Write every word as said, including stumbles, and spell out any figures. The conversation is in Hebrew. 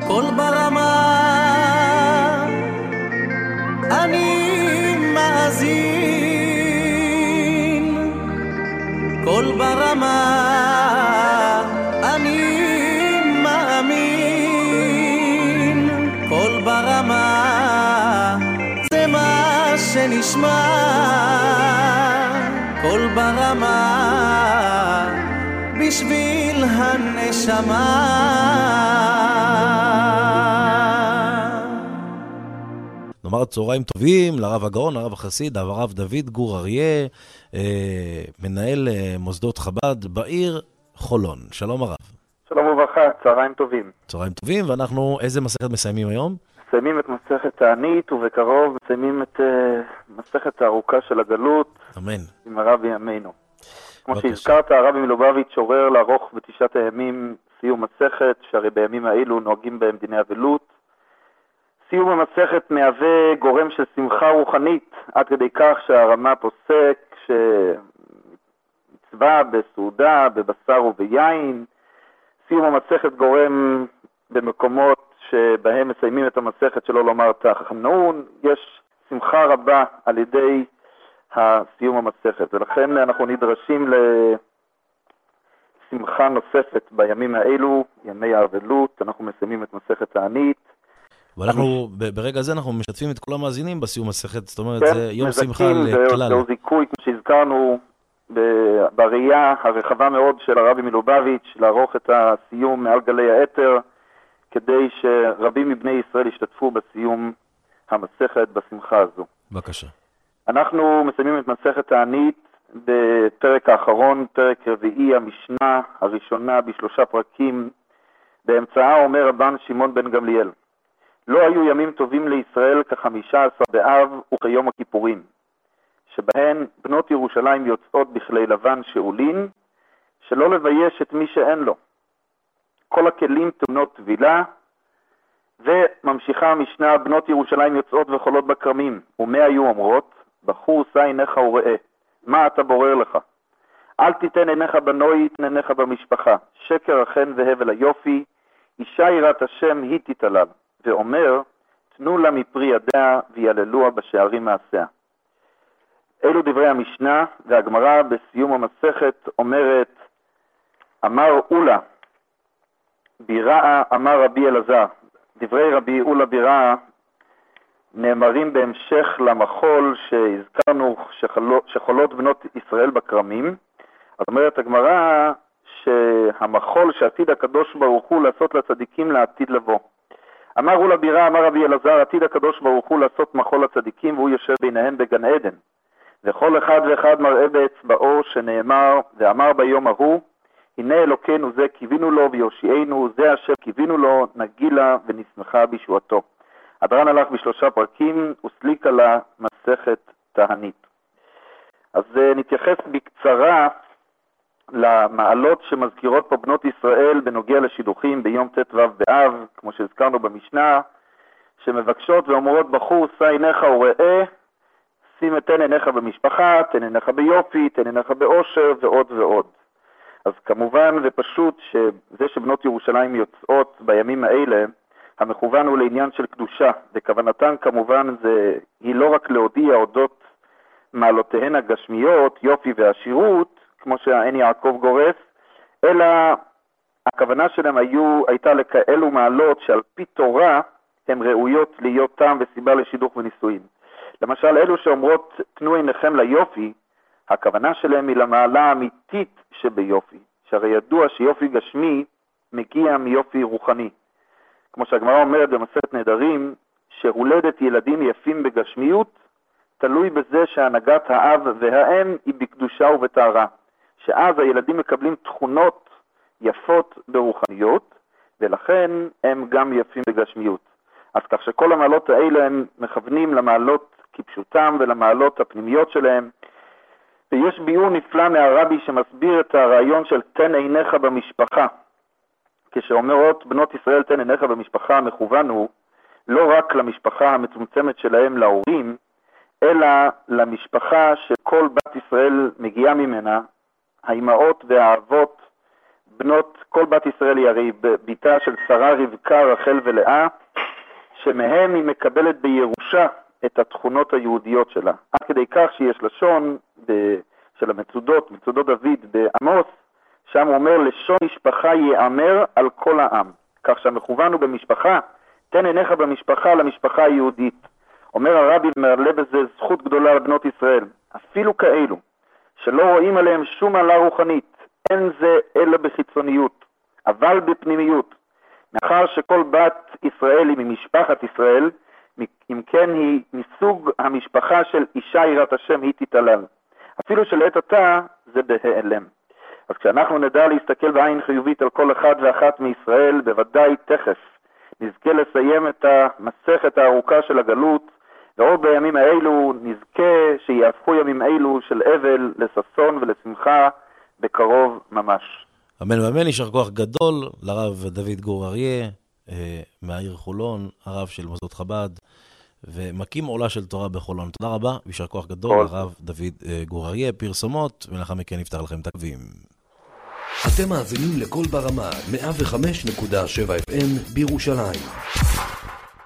כל ברמה אני מאזין, כל ברמה אני מאמין, כל ברמה זה מה שנשמע, כל ברמה בשביל הנשמה. נאמר צהריים טובים לרב הגאון, לרב החסיד, הרב דוד גור אריה, אה, מנהל אה, מוסדות חב"ד בעיר חולון. שלום הרב. שלום וברכה, צהריים טובים. צהריים טובים, ואנחנו איזה מסכת מסיימים היום? מסיימים את מסכת תענית, ובקרוב מסיימים את uh, מסכת הארוכה של הגלות. אמן. עם הרבי ימינו. כמו בבקשה. שהזכרת, הרבי מלובביץ' שורר לערוך בתשעת הימים סיום מסכת, שהרי בימים האלו נוהגים בהם דיני אבלות. סיום המסכת מהווה גורם של שמחה רוחנית, עד כדי כך שהרמה פוסק שמצווה בסעודה, בבשר וביין. סיום המסכת גורם במקומות שבהם מסיימים את המסכת שלא לומר תחנון. יש שמחה רבה על ידי הסיום המסכת, ולכן אנחנו נדרשים לשמחה נוספת בימים האלו, ימי האבלות. אנחנו מסיימים את מסכת תענית. ואנחנו, ברגע הזה אנחנו משתפים את כל המאזינים בסיום מסכת, זאת אומרת, כן, זה יום שמחה לכלל. לכלל. זהו זיכוי, כמו שהזכרנו, בראייה הרחבה מאוד של הרבי מלובביץ' לערוך את הסיום מעל גלי האתר, כדי שרבים מבני ישראל ישתתפו בסיום המסכת בשמחה הזו. בבקשה. אנחנו מסיימים את מסכת תענית בפרק האחרון, פרק רביעי, המשנה הראשונה בשלושה פרקים. באמצעה אומר רבן שמעון בן גמליאל: לא היו ימים טובים לישראל כחמישה עשר באב וכיום הכיפורים, שבהן בנות ירושלים יוצאות בכלי לבן שאולין, שלא לבייש את מי שאין לו. כל הכלים טעונות טבילה, וממשיכה המשנה: בנות ירושלים יוצאות וחולות בכרמים, ומה היו אומרות? בחור שא עיניך וראה, מה אתה בורר לך? אל תיתן עיניך בנוי, תן עיניך במשפחה. שקר החן והבל היופי, אישה יראת השם היא תתעלל. ואומר, תנו לה מפרי ידיה ויללוה בשערים מעשיה. אלו דברי המשנה, והגמרא בסיום המסכת אומרת: אמר אולה ביראה אמר רבי אלעזר. דברי רבי אולה ביראה נאמרים בהמשך למחול שהזכרנו שחולות, שחולות בנות ישראל בכרמים. אז אומרת הגמרא שהמחול שעתיד הקדוש ברוך הוא לעשות לצדיקים לעתיד לבוא. אמר אולה ביראה אמר רבי אלעזר, עתיד הקדוש ברוך הוא לעשות מחול לצדיקים, והוא יושב ביניהם בגן עדן, וכל אחד ואחד מראה באצבעו, שנאמר: ואמר ביום ההוא, הנה אלוקינו זה קיווינו לו ויושיענו, זה אשר קיווינו לו, נגילה ונשמחה בישועתו. הדרן הלך בשלושה פרקים וסליקה לה מסכת תענית. אז נתייחס בקצרה למעלות שמזכירות פה בנות ישראל בנוגע לשידוכים ביום ט"ו באב, כמו שהזכרנו במשנה, שמבקשות ואומרות: בחור שא עיניך וראה, שים תן עיניך במשפחה, תן עיניך ביופי, תן עיניך באושר, ועוד ועוד. אז כמובן ופשוט שזה שבנות ירושלים יוצאות בימים האלה, המכוון הוא לעניין של קדושה, וכוונתן כמובן זה, היא לא רק להודיע אודות מעלותיהן הגשמיות, יופי ועשירות, כמו שהעין יעקב גורס, אלא הכוונה שלהם היו, הייתה לכאלו מעלות שעל פי תורה הן ראויות להיות טעם וסיבה לשידוך ונישואין. למשל, אלו שאומרות תנו עיניכם ליופי, הכוונה שלהם היא למעלה האמיתית שביופי, שהרי ידוע שיופי גשמי מגיע מיופי רוחני. כמו שהגמרא אומרת במסכת נדרים, שהולדת ילדים יפים בגשמיות תלוי בזה שהנהגת האב והאם היא בקדושה ובטהרה, שאז הילדים מקבלים תכונות יפות ברוחניות, ולכן הם גם יפים בגשמיות. אז כך שכל המעלות האלה הם מכוונים למעלות כפשוטם ולמעלות הפנימיות שלהם. ויש ביור נפלא מהרבי שמסביר את הרעיון של תן עיניך במשפחה. כשאומרות בנות ישראל תן עיניך במשפחה, המכוון הוא לא רק למשפחה המצומצמת שלהם להורים, אלא למשפחה שכל בת ישראל מגיעה ממנה, האימהות והאבות בנות, כל בת ישראל היא הרי ביתה של שרה, רבקה, רחל ולאה, שמהם היא מקבלת בירושה את התכונות היהודיות שלה. עד כדי כך שיש לשון ב, של המצודות, מצודות דוד בעמוס, שם הוא אומר, לשון משפחה יאמר על כל העם. כך שהמכוון הוא במשפחה, תן עיניך במשפחה למשפחה היהודית. אומר הרבי מעלה בזה זכות גדולה לבנות ישראל, אפילו כאלו, שלא רואים עליהם שום מעלה רוחנית, אין זה אלא בחיצוניות, אבל בפנימיות. מאחר שכל בת ישראל היא ממשפחת ישראל, אם כן היא מסוג המשפחה של אישה יראת השם היא תתעלל. אפילו שלעת עתה זה בהיעלם. אז כשאנחנו נדע להסתכל בעין חיובית על כל אחד ואחת מישראל, בוודאי תכף נזכה לסיים את המסכת הארוכה של הגלות, ועוד בימים האלו נזכה שיהפכו ימים אלו של אבל לששון ולשמחה בקרוב ממש. אמן ואמן, יישר כוח גדול לרב דוד גור אריה, מהעיר חולון, הרב של מוסדות חב"ד, ומקים עולה של תורה בחולון. תודה רבה, יישר כוח גדול לרב דוד גור אריה. פרסומות, ולאחר מכן נפתח לכם את הקווים. אתם מאזינים לכל ברמה מאה וחמש נקודה שבע אף אם בירושלים.